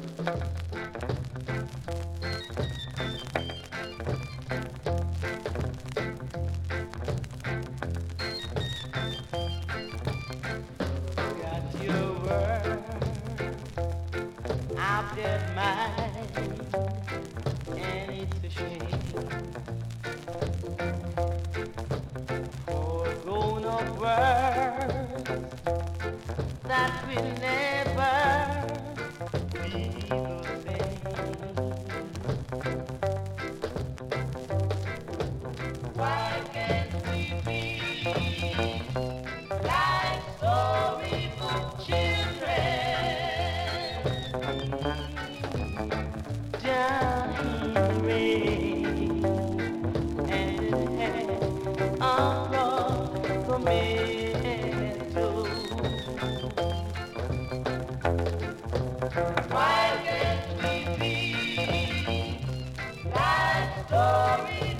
Got your word out there mine, and it's a shame for going up words that will never be the same. Why can't we be like storybook children down in the rain and across the meadow? Why can't we be like storybook